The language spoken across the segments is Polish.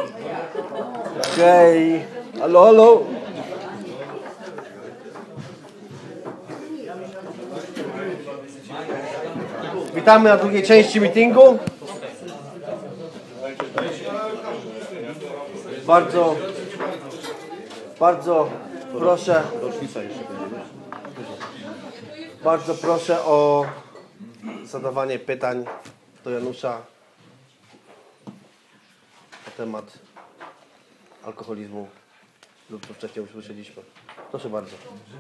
Okej. Halo, halo. Witamy na drugiej części meetingu. Bardzo proszę o zadawanie pytań do Janusza na temat alkoholizmu lub co wcześniej usłyszeliśmy. Proszę bardzo.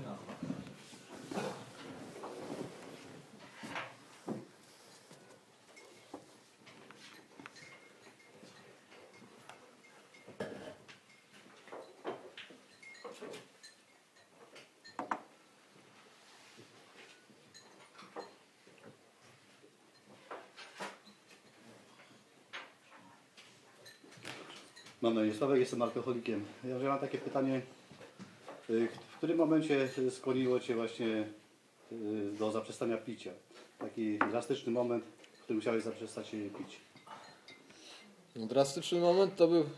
Mam na imię Sławek, jestem alkoholikiem. Ja mam takie pytanie, w którym momencie skłoniło Cię właśnie do zaprzestania picia? Taki drastyczny moment, w którym musiałeś zaprzestać pić. No, drastyczny moment to był,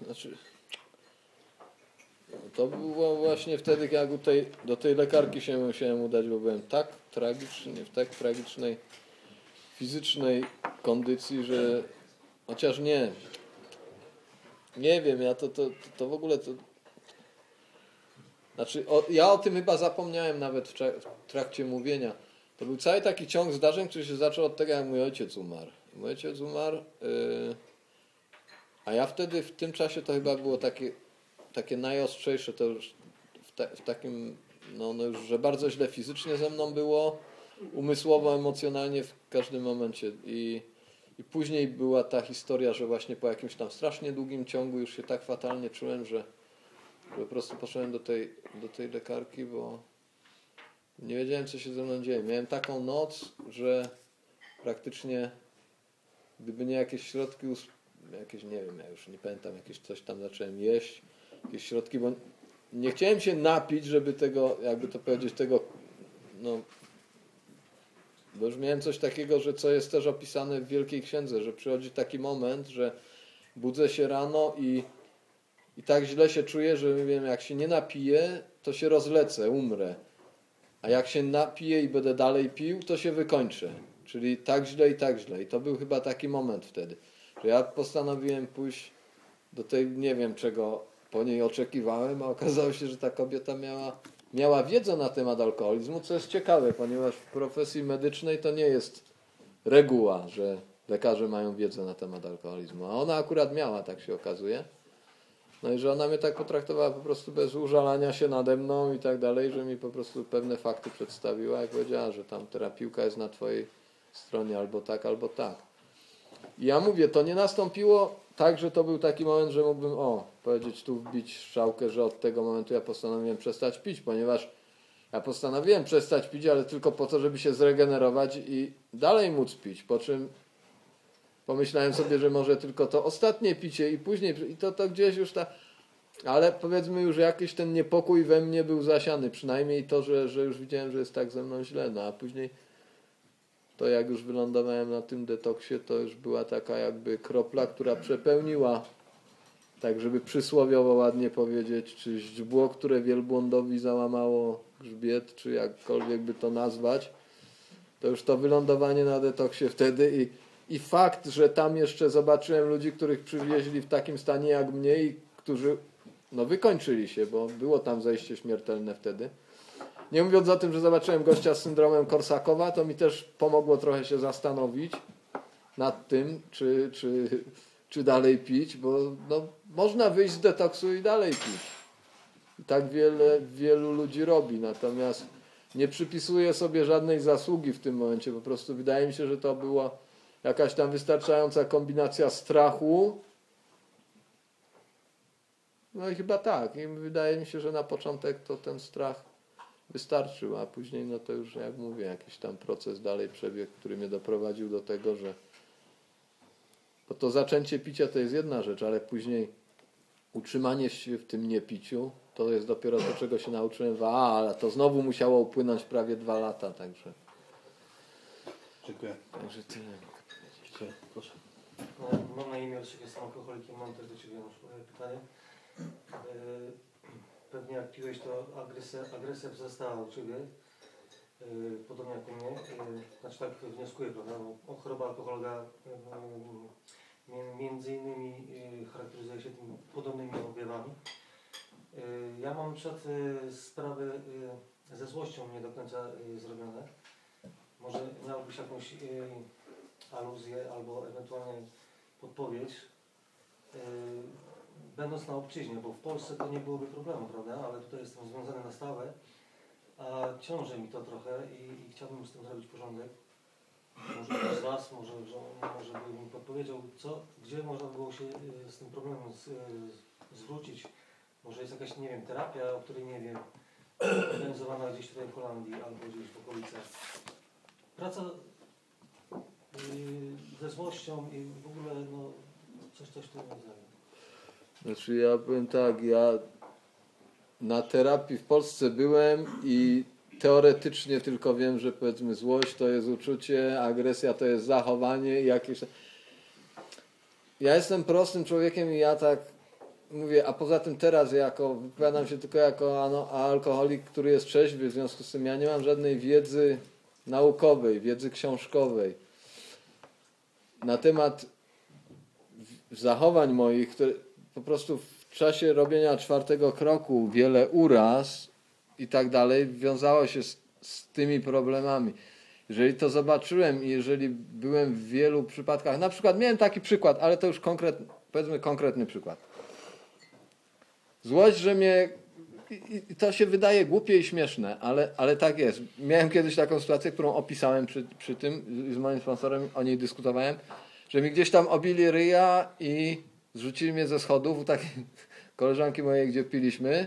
to było właśnie wtedy, jak do tej lekarki się musiałem udać, bo byłem tak tragicznie, w tak tragicznej fizycznej kondycji, że chociaż nie wiem, ja to w ogóle ja o tym chyba zapomniałem nawet w trakcie mówienia. To był cały taki ciąg zdarzeń, który się zaczął od tego, jak mój ojciec umarł. Mój ojciec umarł, a ja wtedy w tym czasie to chyba było takie najostrzejsze, to już w takim, no już, że bardzo źle fizycznie ze mną było, umysłowo, emocjonalnie w każdym momencie. I później była ta historia, że właśnie po jakimś tam strasznie długim ciągu już się tak fatalnie czułem, że po prostu poszedłem do tej lekarki, bo nie wiedziałem, co się ze mną dzieje. Miałem taką noc, że praktycznie gdyby nie jakieś środki, nie wiem, ja już nie pamiętam, jakieś coś tam zacząłem jeść, jakieś środki, bo nie chciałem się napić, żeby tego, jakby to powiedzieć, no, bo już miałem coś takiego, że co jest też opisane w Wielkiej Księdze, że przychodzi taki moment, że budzę się rano i tak źle się czuję, że wiem, jak się nie napiję, to się rozlecę, umrę. A jak się napiję i będę dalej pił, to się wykończę. Czyli tak źle i tak źle. I to był chyba taki moment wtedy, że ja postanowiłem pójść do tej, nie wiem czego po niej oczekiwałem, a okazało się, że ta kobieta miała wiedzę na temat alkoholizmu, co jest ciekawe, ponieważ w profesji medycznej to nie jest reguła, że lekarze mają wiedzę na temat alkoholizmu. A ona akurat miała, tak się okazuje. No i że ona mnie tak potraktowała po prostu bez użalania się nade mną i tak dalej, że mi po prostu pewne fakty przedstawiła i powiedziała, że tam piłka jest na twojej stronie albo tak, albo tak. I ja mówię, to nie nastąpiło tak, że to był taki moment, że mógłbym powiedzieć tu wbić strzałkę, że od tego momentu ja postanowiłem przestać pić, ponieważ ja postanowiłem przestać pić, ale tylko po to, żeby się zregenerować i dalej móc pić, po czym pomyślałem sobie, że może tylko to ostatnie picie i później, i to gdzieś już ale powiedzmy już jakiś ten niepokój we mnie był zasiany, przynajmniej to, że już widziałem, że jest tak ze mną źle, no a później to jak już wylądowałem na tym detoksie, to już była taka jakby kropla, która przepełniła, tak żeby przysłowiowo ładnie powiedzieć, czy źdźbło, które wielbłądowi załamało grzbiet, czy jakkolwiek by to nazwać, to już to wylądowanie na detoksie wtedy i fakt, że tam jeszcze zobaczyłem ludzi, których przywieźli w takim stanie jak mnie i którzy wykończyli się, bo było tam zajście śmiertelne wtedy. Nie mówiąc o tym, że zobaczyłem gościa z syndromem Korsakowa, to mi też pomogło trochę się zastanowić nad tym, czy dalej pić, bo można wyjść z detoksu i dalej pić. I tak wielu ludzi robi, natomiast nie przypisuję sobie żadnej zasługi w tym momencie, po prostu wydaje mi się, że to była jakaś tam wystarczająca kombinacja strachu. No i chyba tak. I wydaje mi się, że na początek to ten strach wystarczył, a później to już, jak mówię, jakiś tam proces dalej przebiegł, który mnie doprowadził do tego, że bo to zaczęcie picia to jest jedna rzecz, ale później utrzymanie się w tym niepiciu to jest dopiero to, czego się nauczyłem ale to znowu musiało upłynąć prawie 2 lata, także. Dziękuję. Także tyle mogę powiedzieć. Proszę. Mam na imię Leszek, jestem alkoholikiem, mam też do Ciebie pytanie. Pewnie jak piłeś, to agresja wzrastała u Ciebie, podobnie jak u mnie. Znaczy tak wnioskuję, prawda? Bo choroba alkohologa między innymi charakteryzuje się tymi podobnymi objawami. Ja mam przed sprawy ze złością nie do końca zrobione. Może miałbyś jakąś aluzję albo ewentualnie podpowiedź, będąc na obczyźnie, bo w Polsce to nie byłoby problemu, prawda? Ale tutaj jestem związany na stałe, a ciąży mi to trochę i chciałbym z tym zrobić porządek. Może ktoś z Was, może by mi podpowiedział, gdzie można było się z tym problemem zwrócić. Może jest jakaś, nie wiem, terapia, o której nie wiem, organizowana gdzieś tutaj w Holandii albo gdzieś w okolicach. Praca ze złością i w ogóle no, coś w tym rodzaju. Znaczy ja powiem tak, ja na terapii w Polsce byłem i teoretycznie tylko wiem, że powiedzmy złość to jest uczucie, agresja to jest zachowanie i jakieś... Ja jestem prostym człowiekiem i ja tak mówię, a poza tym teraz wypowiadam się tylko jako alkoholik, który jest trzeźwy, w związku z tym ja nie mam żadnej wiedzy naukowej, wiedzy książkowej na temat zachowań moich, które po prostu w czasie robienia 4. kroku wiele uraz i tak dalej wiązało się z tymi problemami. Jeżeli to zobaczyłem i jeżeli byłem w wielu przypadkach, na przykład miałem taki przykład, ale to już konkretny przykład. Złość, że mnie, i to się wydaje głupie i śmieszne, ale tak jest. Miałem kiedyś taką sytuację, którą opisałem przy tym, z moim sponsorem o niej dyskutowałem, że mi gdzieś tam obili ryja i zrzucili mnie ze schodów u takiej koleżanki mojej, gdzie piliśmy.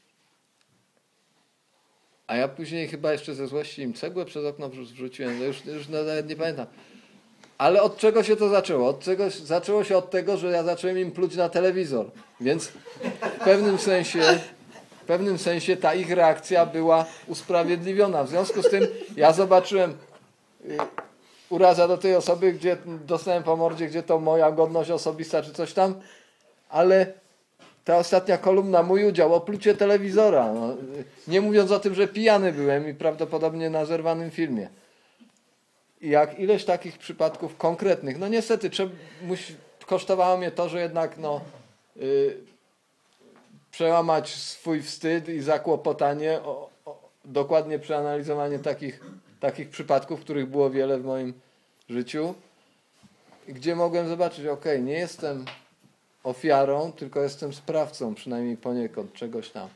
A ja później chyba jeszcze ze złości im cegłę przez okno wrzuciłem. Już nawet nie pamiętam. Ale od czego się to zaczęło? Zaczęło się od tego, że ja zacząłem im pluć na telewizor. Więc w pewnym sensie ta ich reakcja była usprawiedliwiona. W związku z tym ja zobaczyłem uraza do tej osoby, gdzie dostałem po mordzie, gdzie to moja godność osobista czy coś tam, ale ta ostatnia kolumna, mój udział, oplucie telewizora. No, nie mówiąc o tym, że pijany byłem i prawdopodobnie na zerwanym filmie. I jak ileś takich przypadków konkretnych, no niestety kosztowało mnie to, że jednak przełamać swój wstyd i zakłopotanie, dokładnie przeanalizowanie takich przypadków, których było wiele w moim życiu, gdzie mogłem zobaczyć, nie jestem ofiarą, tylko jestem sprawcą, przynajmniej poniekąd, czegoś tam.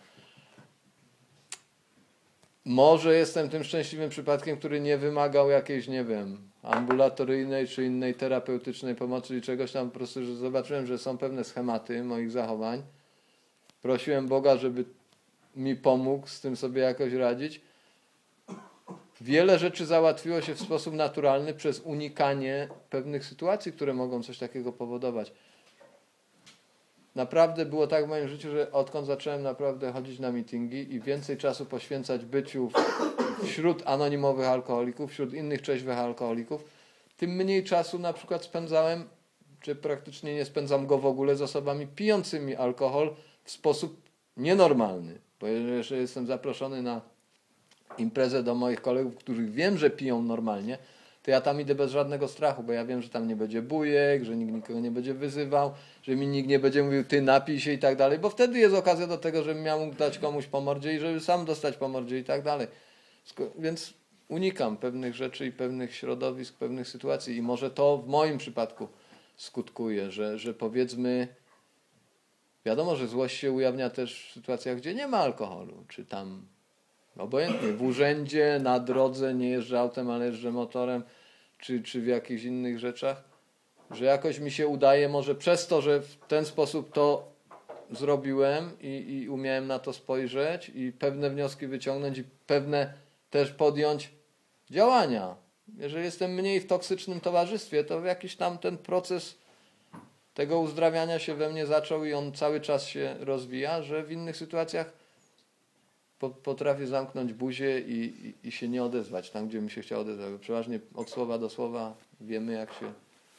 Może jestem tym szczęśliwym przypadkiem, który nie wymagał jakiejś, nie wiem, ambulatoryjnej czy innej terapeutycznej pomocy i czegoś tam, po prostu, że zobaczyłem, że są pewne schematy moich zachowań. Prosiłem Boga, żeby mi pomógł z tym sobie jakoś radzić. Wiele rzeczy załatwiło się w sposób naturalny przez unikanie pewnych sytuacji, które mogą coś takiego powodować. Naprawdę było tak w moim życiu, że odkąd zacząłem naprawdę chodzić na mityngi i więcej czasu poświęcać byciu wśród anonimowych alkoholików, wśród innych trzeźwych alkoholików, tym mniej czasu na przykład spędzałem, czy praktycznie nie spędzam go w ogóle z osobami pijącymi alkohol w sposób nienormalny. Bo jeżeli jestem zaproszony na imprezę do moich kolegów, których wiem, że piją normalnie, to ja tam idę bez żadnego strachu, bo ja wiem, że tam nie będzie bujek, że nikt nikogo nie będzie wyzywał, że mi nikt nie będzie mówił ty napij się i tak dalej, bo wtedy jest okazja do tego, żebym miał mógł dać komuś po mordzie i żeby sam dostać po mordzie i tak dalej. Więc unikam pewnych rzeczy i pewnych środowisk, pewnych sytuacji i może to w moim przypadku skutkuje, że powiedzmy, wiadomo, że złość się ujawnia też w sytuacjach, gdzie nie ma alkoholu, czy tam obojętnie, w urzędzie, na drodze, nie jeżdżę autem, ale jeżdżę motorem, czy w jakichś innych rzeczach, że jakoś mi się udaje, może przez to, że w ten sposób to zrobiłem i umiałem na to spojrzeć i pewne wnioski wyciągnąć i pewne też podjąć działania. Jeżeli jestem mniej w toksycznym towarzystwie, to jakiś tam ten proces tego uzdrawiania się we mnie zaczął i on cały czas się rozwija, że w innych sytuacjach potrafię zamknąć buzię i się nie odezwać tam, gdzie mi się chciało odezwać. Przeważnie od słowa do słowa wiemy,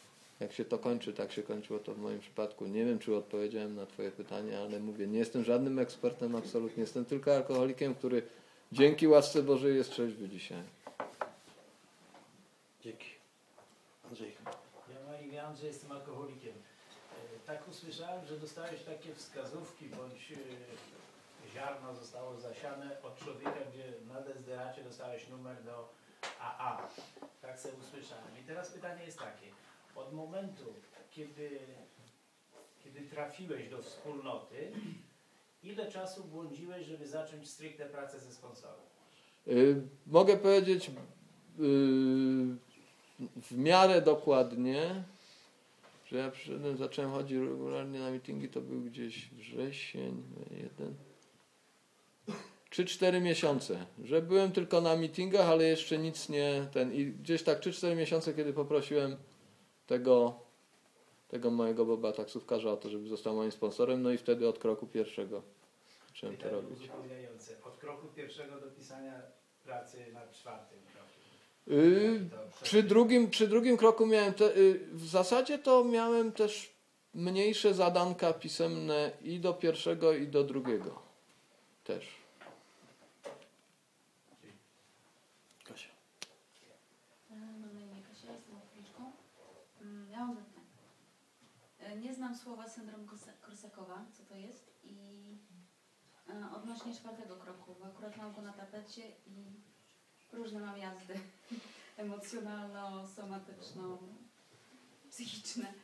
jak się to kończy, tak się kończyło to w moim przypadku. Nie wiem, czy odpowiedziałem na twoje pytanie, ale mówię, nie jestem żadnym ekspertem, absolutnie. Jestem tylko alkoholikiem, który dzięki łasce Bożej jest trzeźwy dzisiaj. Dzięki. Andrzej. Ja na imię Andrzej, jestem alkoholikiem. Tak usłyszałem, że dostałeś takie wskazówki, bądź ziarno zostało zasiane od człowieka, gdzie na dezderacie dostałeś numer do AA. Tak sobie usłyszałem. I teraz pytanie jest takie. Od momentu, kiedy trafiłeś do wspólnoty, ile czasu błądziłeś, żeby zacząć stricte pracę ze sponsorem? Mogę powiedzieć w miarę dokładnie, że ja przyszedłem, zacząłem chodzić regularnie na mityngi, to był gdzieś wrzesień, 3-4 miesiące, że byłem tylko na meetingach, ale jeszcze nic nie i gdzieś tak 3-4 miesiące, kiedy poprosiłem tego mojego Boba taksówkarza o to, żeby został moim sponsorem, no i wtedy od kroku pierwszego zacząłem to robić. Uzupełniające. Od kroku pierwszego do pisania pracy na czwartym kroku. Przy drugim kroku miałem w zasadzie to miałem też mniejsze zadanka pisemne i do pierwszego, i do drugiego też. Kasia. Mam na imię Kasia, jestem alkoholiczką. Ja mam pytanie. Nie znam słowa syndrom Korsakowa, co to jest, i odnośnie czwartego kroku, bo akurat mam go na tapecie i różne mam jazdy emocjonalno-somatyczną, psychiczne.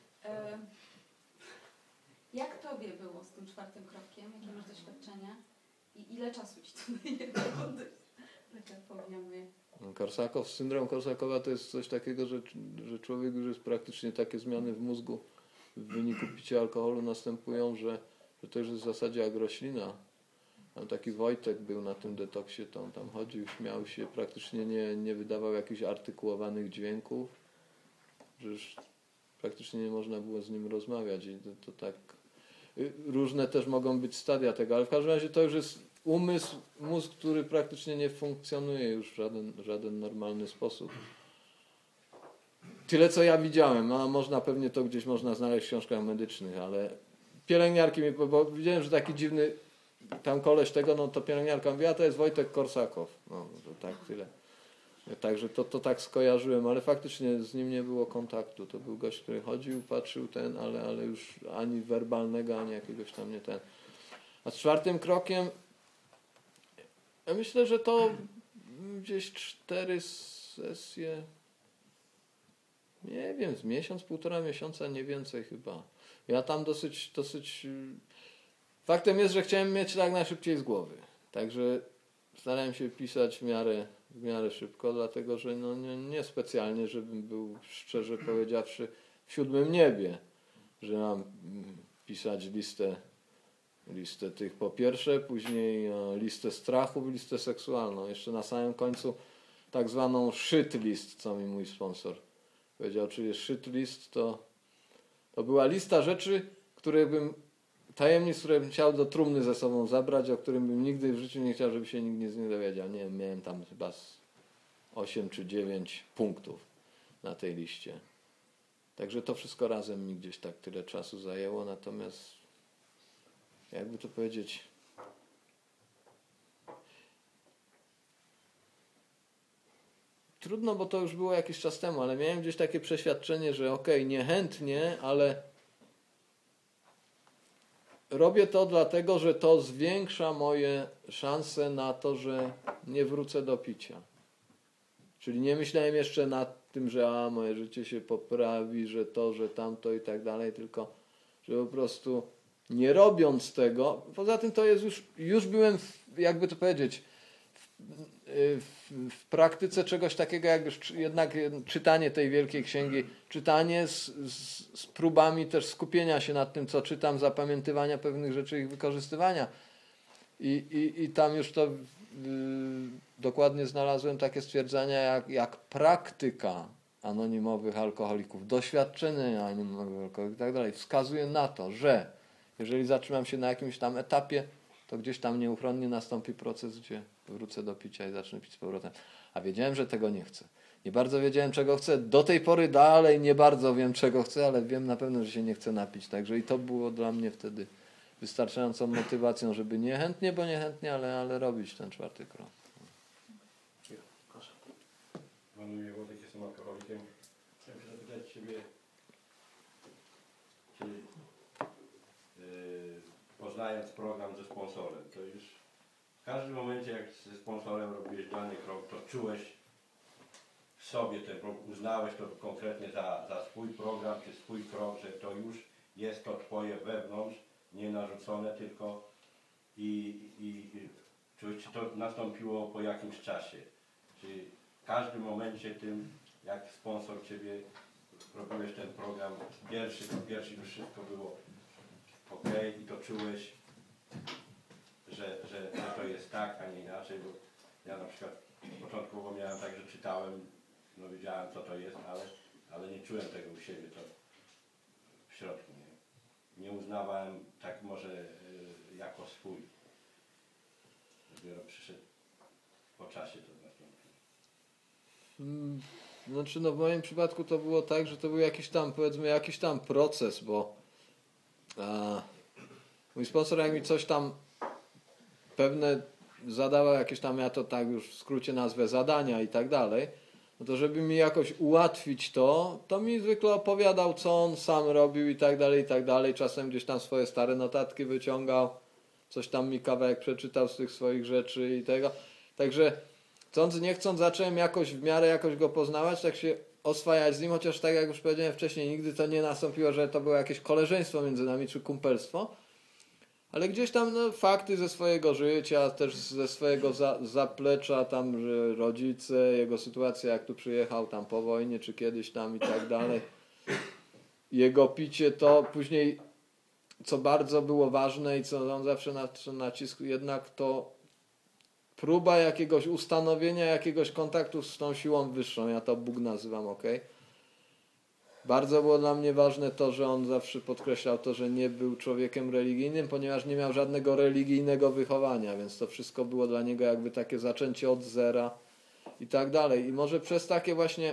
Jak tobie było z tym czwartym krokiem? Jakie masz doświadczenia? I ile czasu ci to daje? Taka powiem. Syndrom Korsakowa to jest coś takiego, że człowiek już jest praktycznie takie zmiany w mózgu w wyniku picia alkoholu następują, że to już jest w zasadzie jak roślina. Tam taki Wojtek był na tym detoksie, to on tam chodził, śmiał się, praktycznie nie wydawał jakichś artykułowanych dźwięków, że już praktycznie nie można było z nim rozmawiać i to tak. Różne też mogą być stadia tego, ale w każdym razie to już jest mózg, który praktycznie nie funkcjonuje już w żaden normalny sposób. Tyle co ja widziałem, można pewnie to gdzieś można znaleźć w książkach medycznych, ale pielęgniarki bo widziałem, że taki dziwny tam koleś tego, no to pielęgniarka mówi, a to jest Wojtek Korsakow. No to tak tyle. Także to tak skojarzyłem, ale faktycznie z nim nie było kontaktu. To był gość, który chodził, patrzył ale już ani werbalnego, ani jakiegoś tam nie ten. A z czwartym krokiem ja myślę, że to gdzieś 4 sesje, nie wiem, z miesiąc, 1,5 miesiąca, nie więcej chyba. Ja tam dosyć faktem jest, że chciałem mieć jak najszybciej z głowy. Także starałem się pisać w miarę szybko, dlatego że no nie specjalnie, żebym był, szczerze powiedziawszy, w 7. niebie, że mam pisać listę tych po pierwsze, później listę strachów, listę seksualną. Jeszcze na samym końcu tak zwaną shit list, co mi mój sponsor powiedział, czyli shit list to była lista rzeczy, tajemnic, które bym chciał do trumny ze sobą zabrać, o którym bym nigdy w życiu nie chciał, żeby się nikt z nich dowiedział. Nie wiem, miałem tam chyba 8 czy 9 punktów na tej liście. Także to wszystko razem mi gdzieś tak tyle czasu zajęło, natomiast jakby to powiedzieć, trudno, bo to już było jakiś czas temu, ale miałem gdzieś takie przeświadczenie, że niechętnie, ale robię to dlatego, że to zwiększa moje szanse na to, że nie wrócę do picia. Czyli nie myślałem jeszcze nad tym, że moje życie się poprawi, że to, że tamto i tak dalej, tylko że po prostu nie robiąc tego, poza tym to jest już byłem, jakby to powiedzieć, w praktyce czegoś takiego, jak już jednak czytanie tej wielkiej księgi, czytanie z próbami też skupienia się nad tym, co czytam, zapamiętywania pewnych rzeczy, ich wykorzystywania. I tam już to dokładnie znalazłem takie stwierdzenia jak praktyka anonimowych alkoholików, doświadczenie anonimowych alkoholików i tak dalej, wskazuje na to, że jeżeli zatrzymam się na jakimś tam etapie, to gdzieś tam nieuchronnie nastąpi proces, gdzie wrócę do picia i zacznę pić z powrotem. A wiedziałem, że tego nie chcę. Nie bardzo wiedziałem, czego chcę. Do tej pory dalej nie bardzo wiem, czego chcę, ale wiem na pewno, że się nie chcę napić. Także i to było dla mnie wtedy wystarczającą motywacją, żeby niechętnie, bo niechętnie, ale robić ten 4. krok. Proszę. Mam na imię Włodek, jestem alkoholikiem. Chciałem się zapytać Ciebie, czy poznając program ze sponsorem, to już w każdym momencie, jak ze sponsorem robiłeś dany krok, to czułeś w sobie ten krok, uznałeś to konkretnie za swój program, czy swój krok, że to już jest to Twoje wewnątrz, nie narzucone tylko czy to nastąpiło po jakimś czasie? Czy w każdym momencie tym, jak sponsor Ciebie robiłeś ten program, pierwszy już wszystko było ok i to czułeś, że to jest tak, a nie inaczej, bo ja na przykład początkowo miałem tak, że czytałem, no wiedziałem co to jest, ale nie czułem tego u siebie to w środku, nie uznawałem tak może jako swój. Dopiero przyszedł po czasie to nastąpiło. Znaczy, no w moim przypadku to było tak, że to był jakiś tam, powiedzmy, jakiś tam proces, bo mój sponsor jak mi coś tam pewne zadawał, jakieś tam, ja to tak już w skrócie nazwę, zadania i tak dalej, no to żeby mi jakoś ułatwić to mi zwykle opowiadał, co on sam robił i tak dalej, i tak dalej. Czasem gdzieś tam swoje stare notatki wyciągał, coś tam mi kawałek przeczytał z tych swoich rzeczy i tego. Także chcąc, nie chcąc, zacząłem jakoś w miarę jakoś go poznawać, tak się oswajać z nim, chociaż tak jak już powiedziałem wcześniej, nigdy to nie nastąpiło, że to było jakieś koleżeństwo między nami, czy kumpelstwo. Ale gdzieś tam no, fakty ze swojego życia, też ze swojego zaplecza, tam, że rodzice, jego sytuacja, jak tu przyjechał tam po wojnie, czy kiedyś tam i tak dalej. Jego picie to później, co bardzo było ważne i co on zawsze naciskał, jednak to próba jakiegoś ustanowienia, jakiegoś kontaktu z tą siłą wyższą. Ja to Bóg nazywam, ok? Bardzo było dla mnie ważne to, że on zawsze podkreślał to, że nie był człowiekiem religijnym, ponieważ nie miał żadnego religijnego wychowania, więc to wszystko było dla niego jakby takie zaczęcie od zera i tak dalej. I może przez takie właśnie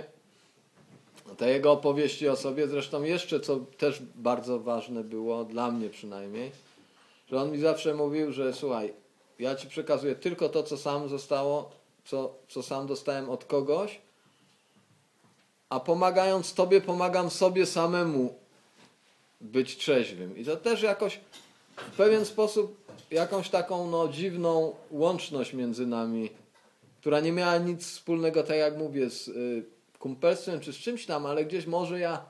te jego opowieści o sobie, zresztą jeszcze co też bardzo ważne było, dla mnie przynajmniej, że on mi zawsze mówił, że słuchaj, ja ci przekazuję tylko to, co sam zostało, co sam dostałem od kogoś, a pomagając Tobie, pomagam sobie samemu być trzeźwym. I to też jakoś w pewien sposób jakąś taką no, dziwną łączność między nami, która nie miała nic wspólnego, tak jak mówię, z kumpelstwem czy z czymś tam, ale gdzieś może ja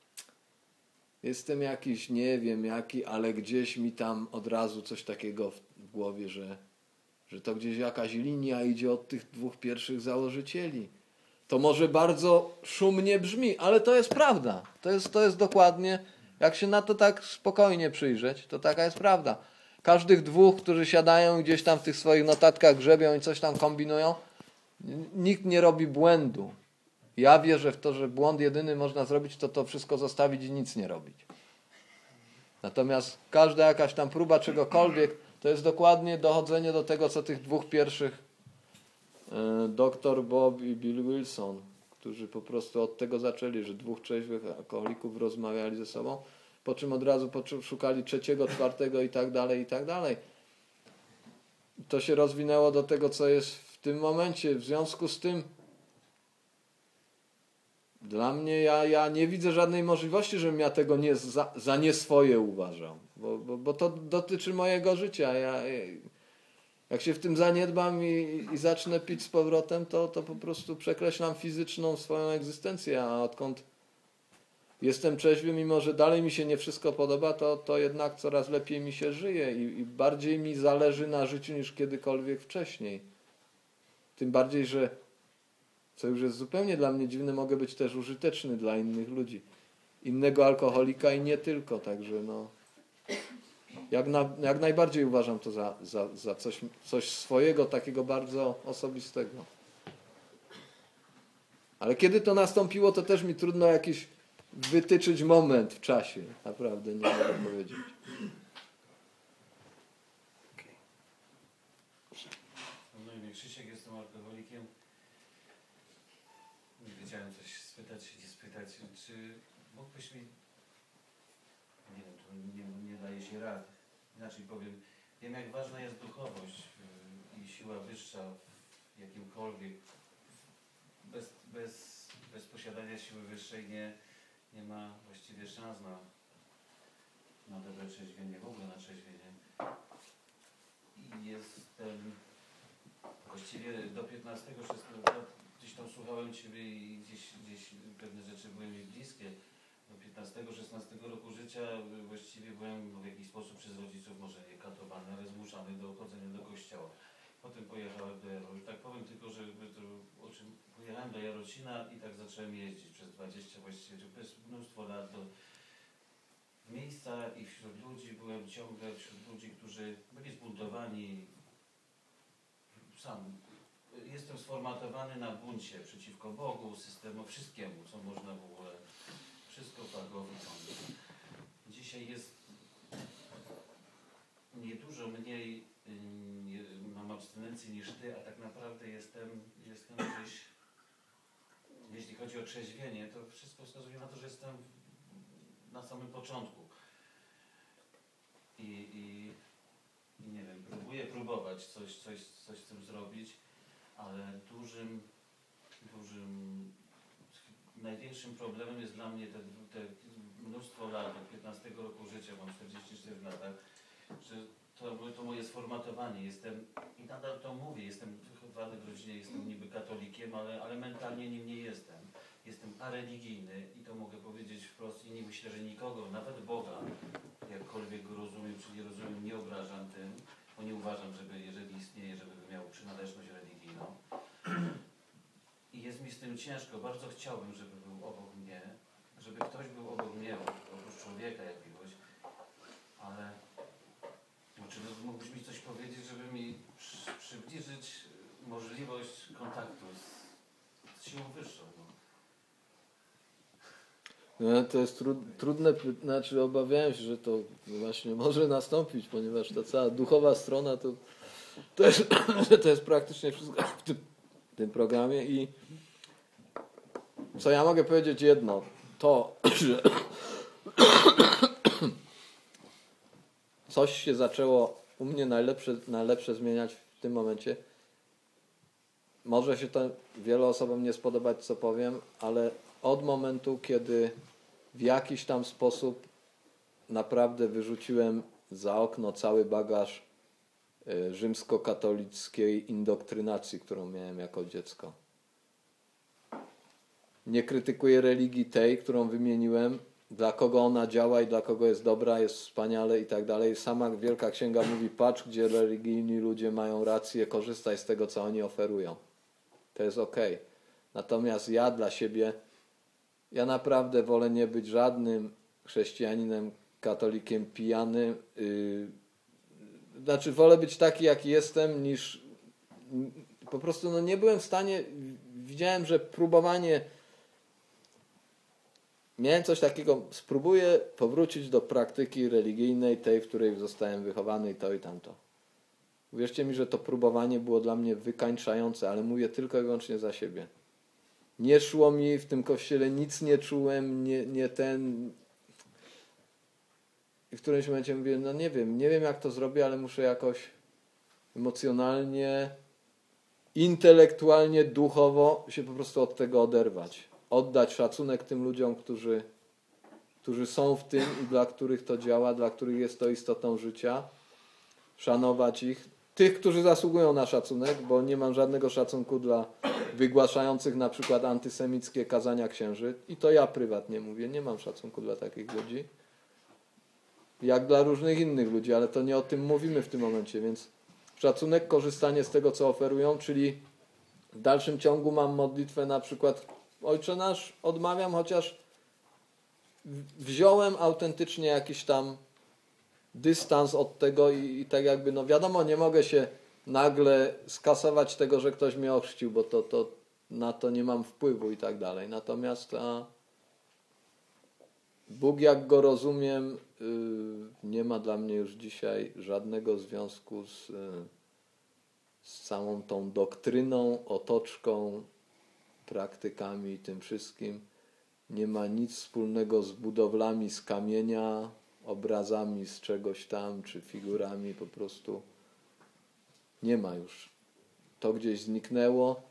jestem jakiś, nie wiem jaki, ale gdzieś mi tam od razu coś takiego w głowie, że to gdzieś jakaś linia idzie od tych 2 pierwszych założycieli. To może bardzo szumnie brzmi, ale to jest prawda. To jest dokładnie, jak się na to tak spokojnie przyjrzeć, to taka jest prawda. Każdych 2, którzy siadają gdzieś tam w tych swoich notatkach grzebią i coś tam kombinują, nikt nie robi błędu. Ja wierzę w to, że błąd jedyny można zrobić, to wszystko zostawić i nic nie robić. Natomiast każda jakaś tam próba czegokolwiek, to jest dokładnie dochodzenie do tego, co tych 2 pierwszych dr Bob i Bill Wilson, którzy po prostu od tego zaczęli, że 2 trzeźwych alkoholików rozmawiali ze sobą, po czym od razu szukali 3., 4. i tak dalej, i tak dalej. To się rozwinęło do tego, co jest w tym momencie. W związku z tym dla mnie, ja nie widzę żadnej możliwości, żebym ja tego za nie swoje uważał, bo to dotyczy mojego życia. Jak się w tym zaniedbam i zacznę pić z powrotem, to po prostu przekreślam fizyczną swoją egzystencję, a odkąd jestem trzeźwy, mimo że dalej mi się nie wszystko podoba, to jednak coraz lepiej mi się żyje i bardziej mi zależy na życiu niż kiedykolwiek wcześniej. Tym bardziej, że co już jest zupełnie dla mnie dziwne, mogę być też użyteczny dla innych ludzi. Innego alkoholika i nie tylko, także no... Jak najbardziej uważam to za coś swojego, takiego bardzo osobistego. Ale kiedy to nastąpiło, to też mi trudno jakiś wytyczyć moment w czasie. Naprawdę nie mogę powiedzieć. Mam na imię Krzysiek, jestem alkoholikiem. chciałem coś spytać, nie spytać, czy mógłbyś mi, nie wiem, to nie daje się rad, inaczej powiem, wiem jak ważna jest duchowość i siła wyższa w jakimkolwiek, bez posiadania siły wyższej nie ma właściwie szans na dobre trzeźwienie, w ogóle na trzeźwienie. I jestem właściwie do 15-16 lat, gdzieś tam słuchałem Ciebie i gdzieś pewne rzeczy były mi bliskie. Do 15-16 roku życia właściwie byłem w jakiś sposób przez rodziców, może nie katowany, ale zmuszany do chodzenia do kościoła. Potem pojechałem do Jarocina, tak powiem tylko, że o czym pojechałem do Jarocina i tak zacząłem jeździć przez 20 właściwie, przez mnóstwo lat do miejsca i wśród ludzi, byłem ciągle wśród ludzi, którzy byli zbuntowani. Sam jestem sformatowany na buncie przeciwko Bogu, systemu, wszystkiemu, co można w ogóle, wszystko fagowi sądzę. Dzisiaj jest niedużo mniej, mam abstynencję niż Ty, a tak naprawdę jestem gdzieś, jeśli chodzi o trzeźwienie, to wszystko wskazuje na to, że jestem na samym początku. I nie wiem, próbować coś z tym zrobić, ale największym problemem jest dla mnie te mnóstwo lat, od 15 roku życia, mam 44 lata, że to moje sformatowanie, i nadal to mówię, jestem wychowany w rodzinie, jestem niby katolikiem, ale mentalnie nim nie jestem. Jestem areligijny i to mogę powiedzieć wprost i nie myślę, że nikogo, nawet Boga, jakkolwiek go rozumiem czy nie rozumiem, nie obrażam tym, bo nie uważam, żeby jeżeli istnieje, żeby miał przynależność religijną. I jest mi z tym ciężko, bardzo chciałbym, żeby był obok mnie, żeby ktoś był obok mnie, oprócz człowieka jakiegoś, ale czy mógłbyś mi coś powiedzieć, żeby mi przybliżyć możliwość kontaktu z siłą wyższą? No, to jest trudne, znaczy obawiałem się, że to właśnie może nastąpić, ponieważ ta cała duchowa strona to jest praktycznie wszystko w tym programie i co ja mogę powiedzieć jedno, to, że coś się zaczęło u mnie na lepsze zmieniać w tym momencie. Może się to wielu osobom nie spodobać, co powiem, ale od momentu, kiedy w jakiś tam sposób naprawdę wyrzuciłem za okno cały bagaż rzymskokatolickiej indoktrynacji, którą miałem jako dziecko. Nie krytykuję religii tej, którą wymieniłem, dla kogo ona działa i dla kogo jest dobra, jest wspaniale i tak dalej. Sama Wielka Księga mówi, patrz, gdzie religijni ludzie mają rację, korzystaj z tego, co oni oferują. To jest okej. Natomiast ja dla siebie, ja naprawdę wolę nie być żadnym chrześcijaninem, katolikiem pijanym. Znaczy wolę być taki, jaki jestem, niż po prostu nie byłem w stanie, widziałem, że miałem coś takiego, spróbuję powrócić do praktyki religijnej, tej, w której zostałem wychowany i to i tamto. Uwierzcie mi, że to próbowanie było dla mnie wykańczające, ale mówię tylko i wyłącznie za siebie. Nie szło mi w tym kościele, nic nie czułem, I w którymś momencie mówię, nie wiem jak to zrobię, ale muszę jakoś emocjonalnie, intelektualnie, duchowo się po prostu od tego oderwać. Oddać szacunek tym ludziom, którzy są w tym i dla których to działa, dla których jest to istotą życia. Szanować ich. Tych, którzy zasługują na szacunek, bo nie mam żadnego szacunku dla wygłaszających na przykład antysemickie kazania księży. I to ja prywatnie mówię, nie mam szacunku dla takich ludzi. Jak dla różnych innych ludzi, ale to nie o tym mówimy w tym momencie, więc szacunek, korzystanie z tego, co oferują, czyli w dalszym ciągu mam modlitwę na przykład Ojcze Nasz, odmawiam, chociaż wziąłem autentycznie jakiś tam dystans od tego i tak jakby, wiadomo, nie mogę się nagle skasować tego, że ktoś mnie ochrzcił, bo to na to nie mam wpływu i tak dalej. Natomiast Bóg, jak go rozumiem, nie ma dla mnie już dzisiaj żadnego związku z całą tą doktryną, otoczką praktykami i tym wszystkim. Nie ma nic wspólnego z budowlami z kamienia, obrazami z czegoś tam, czy figurami, po prostu nie ma już. To gdzieś zniknęło,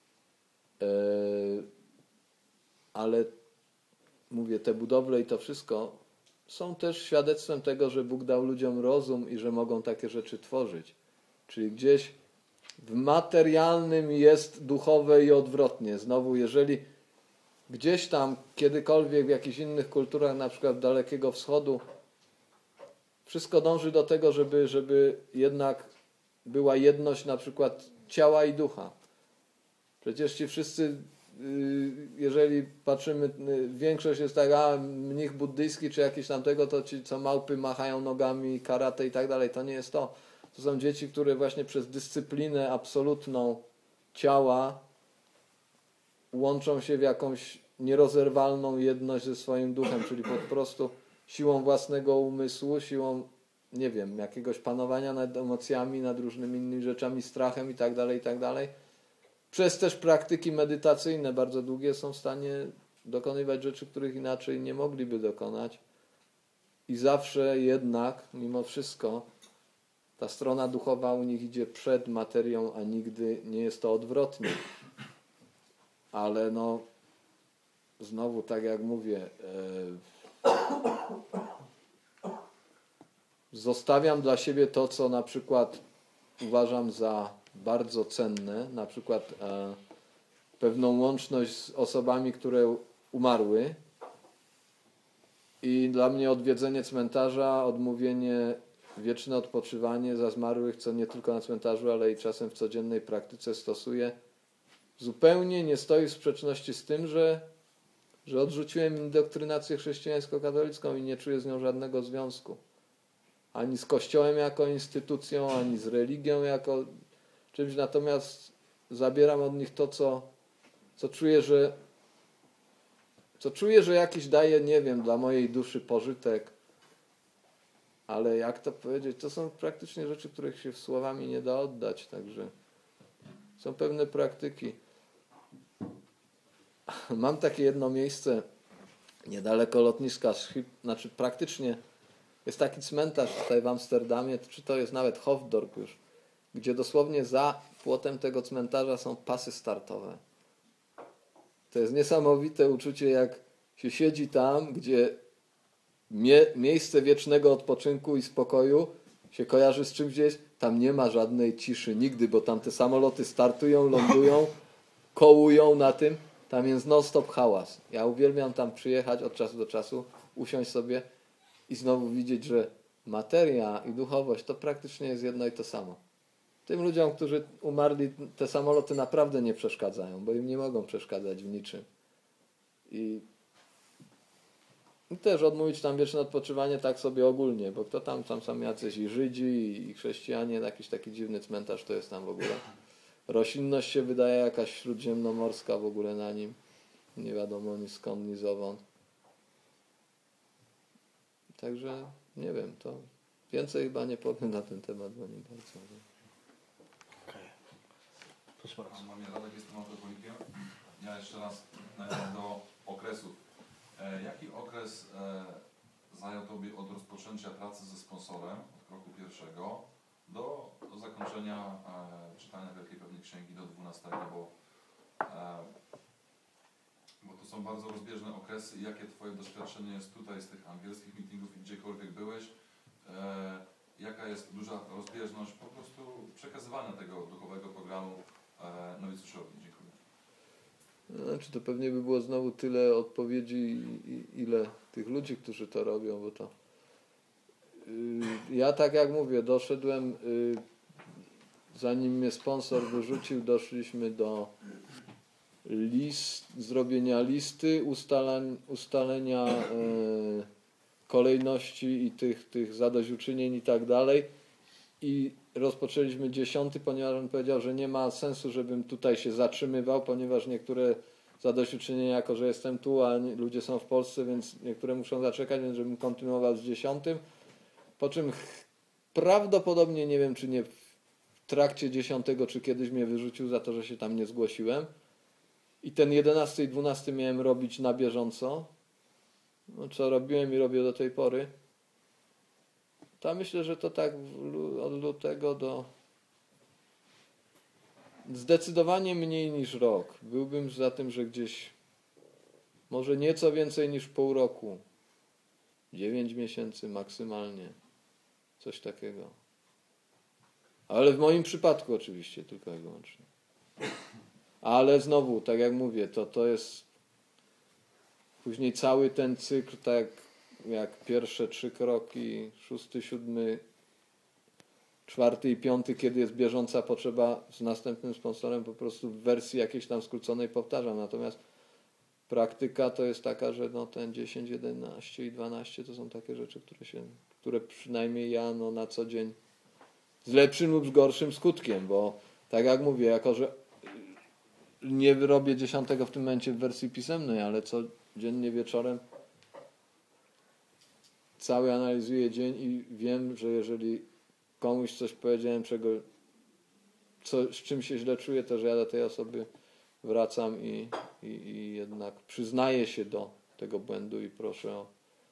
ale mówię, te budowle i to wszystko są też świadectwem tego, że Bóg dał ludziom rozum i że mogą takie rzeczy tworzyć. Czyli gdzieś w materialnym jest duchowe i odwrotnie. Znowu, jeżeli gdzieś tam, kiedykolwiek w jakichś innych kulturach, na przykład Dalekiego Wschodu, wszystko dąży do tego, żeby jednak była jedność na przykład ciała i ducha. Przecież ci wszyscy, jeżeli patrzymy, większość jest taka, mnich buddyjski czy jakiś tamtego, to ci co małpy machają nogami, karate i tak dalej, to nie jest to. To są dzieci, które właśnie przez dyscyplinę absolutną ciała łączą się w jakąś nierozerwalną jedność ze swoim duchem, czyli po prostu siłą własnego umysłu, siłą, nie wiem, jakiegoś panowania nad emocjami, nad różnymi innymi rzeczami, strachem i tak dalej, przez też praktyki medytacyjne bardzo długie są w stanie dokonywać rzeczy, których inaczej nie mogliby dokonać. I zawsze jednak, mimo wszystko, ta strona duchowa u nich idzie przed materią, a nigdy nie jest to odwrotnie. Ale no, znowu tak jak mówię, zostawiam dla siebie to, co na przykład uważam za bardzo cenne, na przykład pewną łączność z osobami, które umarły, i dla mnie odwiedzenie cmentarza, odmówienie, wieczne odpoczywanie za zmarłych, co nie tylko na cmentarzu, ale i czasem w codziennej praktyce stosuję, zupełnie nie stoi w sprzeczności z tym, że odrzuciłem indoktrynację chrześcijańsko-katolicką i nie czuję z nią żadnego związku. Ani z Kościołem jako instytucją, ani z religią jako czymś, natomiast zabieram od nich to, co czuję, że jakiś daje, nie wiem, dla mojej duszy pożytek, ale jak to powiedzieć, to są praktycznie rzeczy, których się słowami nie da oddać, także są pewne praktyki. Mam takie jedno miejsce niedaleko lotniska, znaczy praktycznie jest taki cmentarz tutaj w Amsterdamie, czy to jest nawet Hofdorp już, gdzie dosłownie za płotem tego cmentarza są pasy startowe. To jest niesamowite uczucie, jak się siedzi tam, gdzie miejsce wiecznego odpoczynku i spokoju się kojarzy z czymś gdzieś, tam nie ma żadnej ciszy nigdy, bo tam te samoloty startują, lądują, kołują na tym, tam jest non-stop hałas. Ja uwielbiam tam przyjechać od czasu do czasu, usiąść sobie i znowu widzieć, że materia i duchowość to praktycznie jest jedno i to samo. Tym ludziom, którzy umarli, te samoloty naprawdę nie przeszkadzają, bo im nie mogą przeszkadzać w niczym. I też odmówić tam wieczne odpoczywanie tak sobie ogólnie, bo kto tam są jacyś i Żydzi, i chrześcijanie, jakiś taki dziwny cmentarz to jest tam w ogóle. Roślinność się wydaje jakaś śródziemnomorska w ogóle na nim. Nie wiadomo ni skąd, ni zowąd. Także nie wiem, to więcej chyba nie powiem na ten temat, bo nie bardzo. Okej. Proszę bardzo. Mam Radek, jestem alkoholikiem. Ja jeszcze raz nawiążę do okresów. Jaki okres zajął Tobie od rozpoczęcia pracy ze sponsorem, od kroku pierwszego, do zakończenia czytania Wielkiej Pewnej Księgi do 12, bo to są bardzo rozbieżne okresy. Jakie Twoje doświadczenie jest tutaj z tych angielskich meetingów i gdziekolwiek byłeś? Jaka jest duża rozbieżność po prostu przekazywania tego duchowego programu nowicjuszowi? Dziękuję. Znaczy to pewnie by było znowu tyle odpowiedzi, ile tych ludzi, którzy to robią, bo to ja tak jak mówię, doszedłem, zanim mnie sponsor wyrzucił, doszliśmy do zrobienia listy, ustalenia kolejności i tych zadośćuczynień i tak dalej. I rozpoczęliśmy 10, ponieważ on powiedział, że nie ma sensu, żebym tutaj się zatrzymywał, ponieważ niektóre zadośćuczynienia, jako że jestem tu, a ludzie są w Polsce, więc niektóre muszą zaczekać, więc żebym kontynuował z 10. Po czym prawdopodobnie, nie wiem czy nie w trakcie 10, czy kiedyś mnie wyrzucił za to, że się tam nie zgłosiłem. i ten 11 i 12 miałem robić na bieżąco, no co robiłem i robię do tej pory, to myślę, że to tak od lutego do zdecydowanie mniej niż rok. Byłbym za tym, że gdzieś może nieco więcej niż pół roku. 9 miesięcy maksymalnie. Coś takiego. Ale w moim przypadku oczywiście tylko i wyłącznie. Ale znowu, tak jak mówię, to jest później cały ten cykl, tak jak pierwsze 3 kroki, 6., 7., 4. i 5., kiedy jest bieżąca potrzeba z następnym sponsorem, po prostu w wersji jakiejś tam skróconej powtarzam. Natomiast praktyka to jest taka, że no ten 10, 11 i 12 to są takie rzeczy, które przynajmniej ja no na co dzień z lepszym lub z gorszym skutkiem, bo tak jak mówię, jako że nie robię 10 w tym momencie w wersji pisemnej, ale codziennie wieczorem cały analizuję dzień i wiem, że jeżeli komuś coś powiedziałem, z czym się źle czuję, to że ja do tej osoby wracam i jednak przyznaję się do tego błędu i proszę o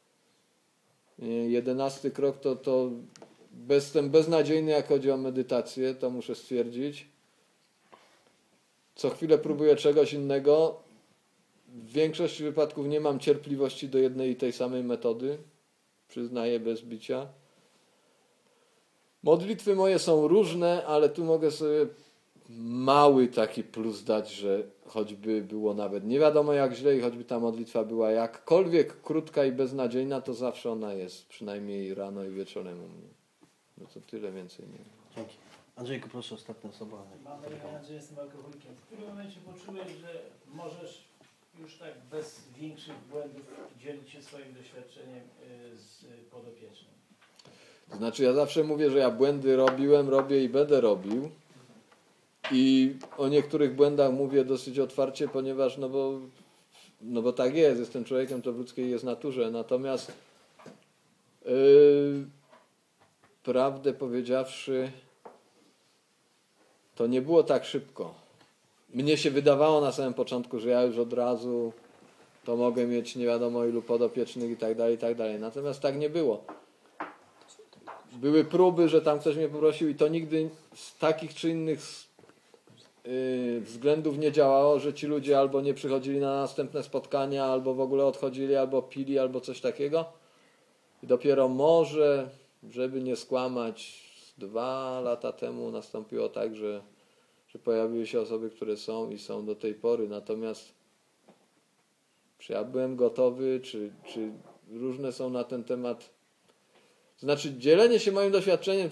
11 krok to jestem beznadziejny, jak chodzi o medytację, to muszę stwierdzić. Co chwilę próbuję czegoś innego. W większości wypadków nie mam cierpliwości do jednej i tej samej metody. Przyznaję bez bicia. Modlitwy moje są różne, ale tu mogę sobie mały taki plus dać, że choćby było nawet nie wiadomo jak źle i choćby ta modlitwa była jakkolwiek krótka i beznadziejna, to zawsze ona jest, przynajmniej rano i wieczorem u mnie. No to tyle, więcej nie. Dzięki. Andrzejku, proszę, ostatnia osoba. Mam nadzieję, że jestem alkoholikiem. W którym momencie poczułeś, że możesz już tak bez większych błędów dzielić się swoim doświadczeniem z podopiecznym? To znaczy ja zawsze mówię, że ja błędy robiłem, robię i będę robił. I o niektórych błędach mówię dosyć otwarcie, ponieważ no bo tak jest, jestem człowiekiem, to w ludzkiej jest naturze. Natomiast prawdę powiedziawszy, to nie było tak szybko. Mnie się wydawało na samym początku, że ja już od razu to mogę mieć nie wiadomo ilu podopiecznych i tak dalej. Natomiast tak nie było. Były próby, że tam ktoś mnie poprosił i to nigdy z takich czy innych względów nie działało, że ci ludzie albo nie przychodzili na następne spotkania, albo w ogóle odchodzili, albo pili, albo coś takiego. I dopiero może, żeby nie skłamać, 2 lata temu nastąpiło tak, że pojawiły się osoby, które są i są do tej pory. Natomiast czy ja byłem gotowy, czy różne są na ten temat. Znaczy dzielenie się moim doświadczeniem,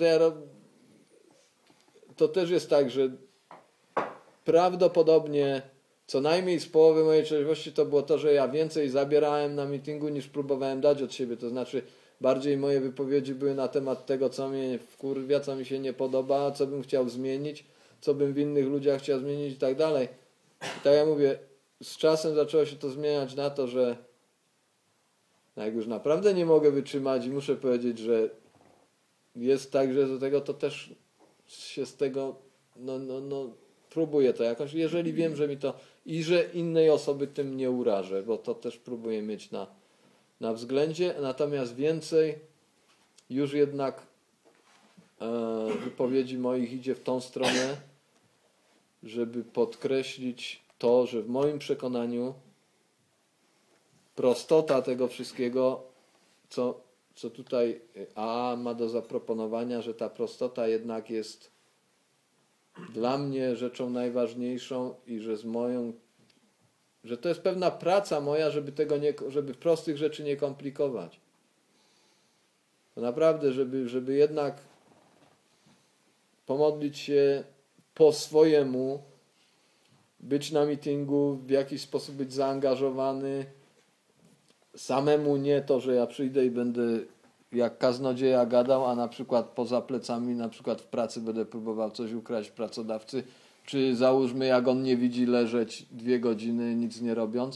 to też jest tak, że prawdopodobnie co najmniej z połowy mojej trzeźwości to było to, że ja więcej zabierałem na meetingu niż próbowałem dać od siebie. To znaczy bardziej moje wypowiedzi były na temat tego, co mnie wkurwia, co mi się nie podoba, co bym chciał zmienić, co bym w innych ludziach chciał zmienić i tak dalej. I tak jak mówię, z czasem zaczęło się to zmieniać na to, że jak już naprawdę nie mogę wytrzymać i muszę powiedzieć, że jest tak, że do tego to też się z tego próbuję to jakoś, jeżeli wiem, że mi to i że innej osoby tym nie urażę, bo to też próbuję mieć na względzie, natomiast więcej już jednak wypowiedzi moich idzie w tą stronę, żeby podkreślić to, że w moim przekonaniu prostota tego wszystkiego, co tutaj AA ma do zaproponowania, że ta prostota jednak jest dla mnie rzeczą najważniejszą i że to jest pewna praca moja, żeby prostych rzeczy nie komplikować. To naprawdę, żeby jednak pomodlić się po swojemu, być na meetingu, w jakiś sposób być zaangażowany, samemu nie to, że ja przyjdę i będę jak kaznodzieja gadał, a na przykład poza plecami, na przykład w pracy będę próbował coś ukraść pracodawcy, czy załóżmy jak on nie widzi leżeć 2 godziny nic nie robiąc.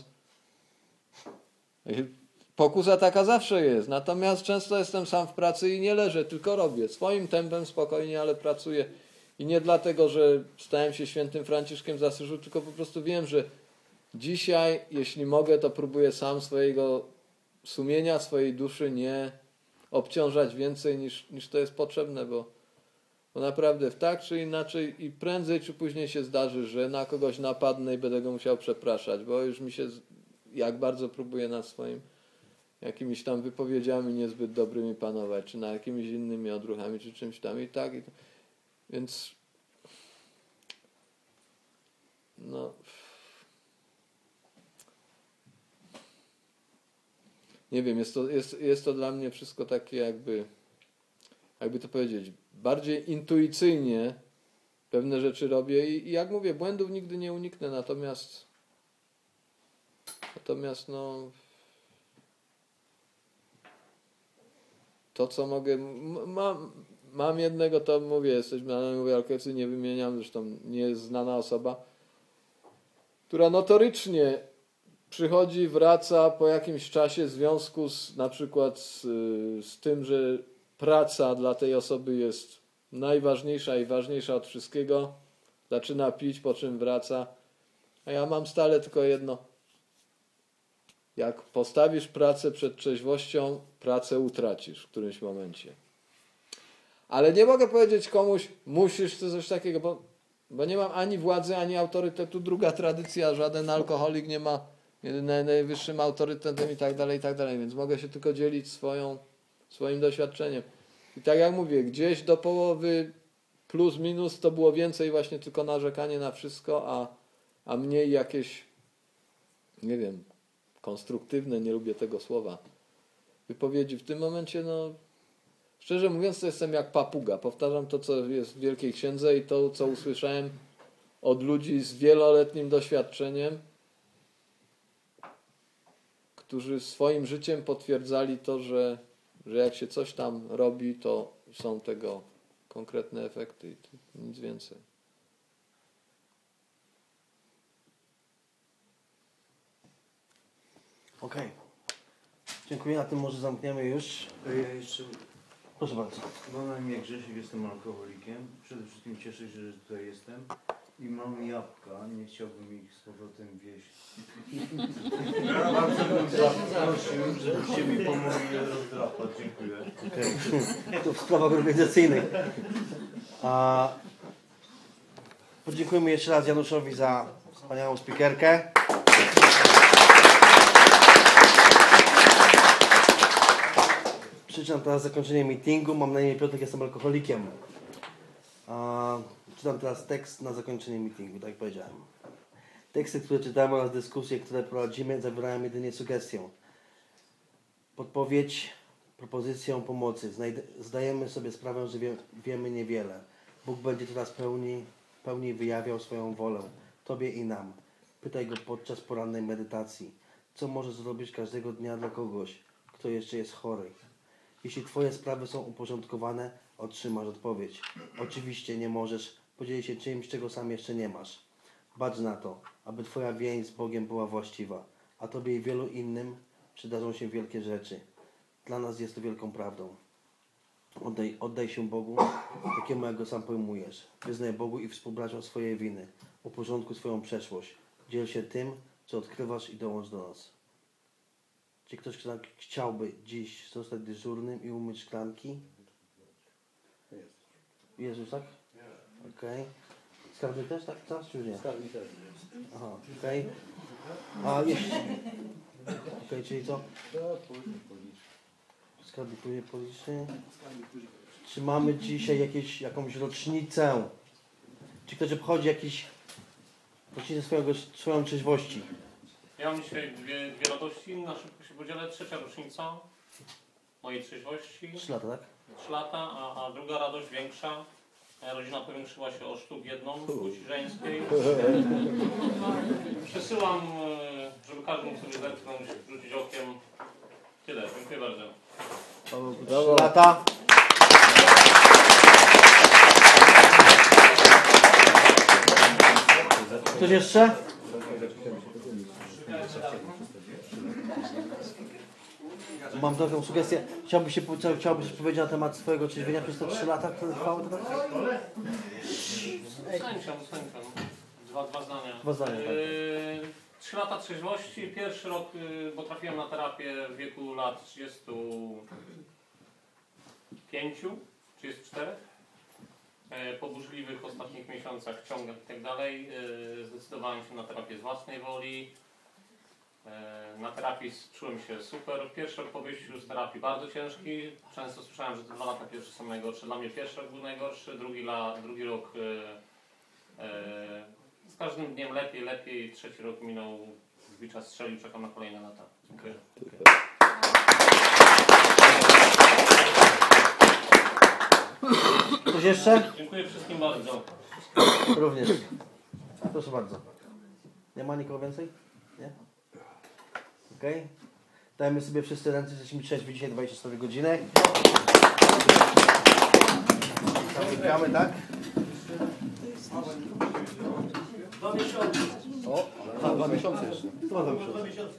Pokusa taka zawsze jest, natomiast często jestem sam w pracy i nie leżę, tylko robię swoim tempem spokojnie, ale pracuję i nie dlatego, że stałem się świętym Franciszkiem z Asyżu, tylko po prostu wiem, że Dzisiaj, jeśli mogę, to próbuję sam swojego sumienia, swojej duszy nie obciążać więcej niż to jest potrzebne, bo naprawdę tak czy inaczej i prędzej czy później się zdarzy, że na kogoś napadnę i będę go musiał przepraszać, bo już mi się, jak bardzo próbuję nad swoim jakimiś tam wypowiedziami niezbyt dobrymi panować, czy na jakimiś innymi odruchami, czy czymś tam i tak. Więc no nie wiem, jest to dla mnie wszystko takie jakby to powiedzieć, bardziej intuicyjnie pewne rzeczy robię i jak mówię, błędów nigdy nie uniknę, natomiast no to co mogę, mam jednego, to mówię, jesteśmy na nowej alkoholicy, nie wymieniam, zresztą nie jest znana osoba, która notorycznie przychodzi, wraca po jakimś czasie w związku na przykład z tym, że praca dla tej osoby jest najważniejsza i ważniejsza od wszystkiego. Zaczyna pić, po czym wraca. A ja mam stale tylko jedno. Jak postawisz pracę przed trzeźwością, pracę utracisz w którymś momencie. Ale nie mogę powiedzieć komuś, musisz coś takiego, bo nie mam ani władzy, ani autorytetu. Druga tradycja, żaden alkoholik nie ma najwyższym autorytetem i tak dalej, więc mogę się tylko dzielić swoim doświadczeniem. I tak jak mówię, gdzieś do połowy plus minus to było więcej właśnie tylko narzekanie na wszystko, a mniej jakieś, nie wiem, konstruktywne, nie lubię tego słowa, wypowiedzi. W tym momencie, no szczerze mówiąc, to jestem jak papuga. Powtarzam to, co jest w Wielkiej Księdze i to, co usłyszałem od ludzi z wieloletnim doświadczeniem, którzy swoim życiem potwierdzali to, że jak się coś tam robi, to są tego konkretne efekty i nic więcej. Okej. Dziękuję. Na tym może zamkniemy już. Ja jeszcze, Proszę bardzo. mam na imię Grzesiek, jestem alkoholikiem. Przede wszystkim cieszę się, że tutaj jestem. I mam jabłka, nie chciałbym ich z powrotem wieść. Bardzo bym zaprosił, żebyście mi pomogli je rozdrapać. Dziękuję. Okay. To w sprawach organizacyjnych. Podziękujemy jeszcze raz Januszowi za wspaniałą speakerkę. Przeczytam teraz zakończenie meetingu. Mam na imię Piotrek, jestem alkoholikiem. Czytam teraz tekst na zakończenie meetingu, tak jak powiedziałem. Teksty, które czytamy oraz dyskusje, które prowadzimy, zawierają jedynie sugestię. Podpowiedź, propozycję pomocy. Zdajemy sobie sprawę, że wiemy niewiele. Bóg będzie teraz pełniej wyjawiał swoją wolę Tobie i nam. Pytaj Go podczas porannej medytacji. Co możesz zrobić każdego dnia dla kogoś, kto jeszcze jest chory? Jeśli Twoje sprawy są uporządkowane, otrzymasz odpowiedź. Oczywiście nie możesz podzielić się czymś, czego sam jeszcze nie masz. Bacz na to, aby Twoja więź z Bogiem była właściwa, a Tobie i wielu innym przydarzą się wielkie rzeczy. Dla nas jest to wielką prawdą. Oddaj się Bogu, takiemu jak Go sam pojmujesz. Wyznaj Bogu i współbraciom swoje winy. Uporządkuj swoją przeszłość. Dziel się tym, co odkrywasz i dołącz do nas. Czy ktoś chciałby dziś zostać dyżurnym i umyć szklanki? Jezus, tak? Okej. Skarbnik też, tak? Czas czy nie? Skarbnik też. Aha, okej. A jeszcze... Okej, czyli co? Skarbnik później policzy. Czy mamy dzisiaj jakąś rocznicę? Czy ktoś obchodzi rocznicę swoją trzeźwości? Ja mam dzisiaj dwie radości, na szybko się podzielę. 3. rocznica mojej trzeźwości. 3 lata, tak? 3 lata, a druga radość większa. Moja rodzina powiększyła się o sztuk jedną w płci żeńskiej. Przesyłam, żeby każdy mógł sobie zerknąć, rzucić okiem. Tyle, dziękuję bardzo. 3 lata. Ktoś jeszcze? Mam taką sugestię. Chciałbyś coś powiedzieć na temat swojego trzeźwienia przez te 3 lata, które trwały? Z chęcią. Dwa zdania. 2 zdania, tak. 3 lata trzeźwości, pierwszy rok, bo trafiłem na terapię w wieku lat 35, 34. Po burzliwych ostatnich miesiącach, ciągach i tak dalej, zdecydowałem się na terapię z własnej woli. Na terapii czułem się super. Pierwszy rok po wyjściu z terapii bardzo ciężki. Często słyszałem, że te 2 lata pierwsze są najgorsze. Dla mnie pierwszy rok był najgorszy, drugi rok z każdym dniem lepiej. Trzeci rok minął, Bicza strzelił, czekam na kolejne lata. Dziękuję. Coś jeszcze? Dziękuję wszystkim bardzo. Również. Proszę bardzo. Nie ma nikogo więcej? Nie? Okej. Dajmy sobie wszyscy ręce, jesteśmy trzeźwi dzisiaj 24 godziny. Zamykamy, tak? 2 miesiące. O, 2 miesiące jeszcze. To 2 miesiące. 2 miesiące.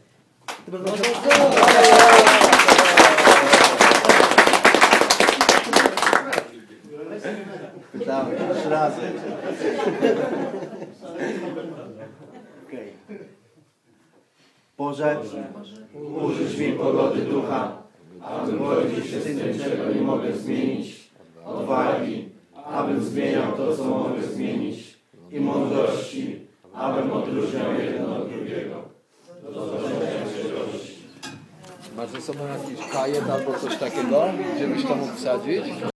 Pytałem 3 razy. Okej. Boże, użyć mi pogody ducha, abym rodził się tym, czego nie mogę zmienić, odwagi, abym zmieniał to, co mogę zmienić, i mądrości, abym odróżniał jedno od drugiego. Masz ze sobą jakiś kajet albo coś takiego, gdzie byś to mógł wsadzić?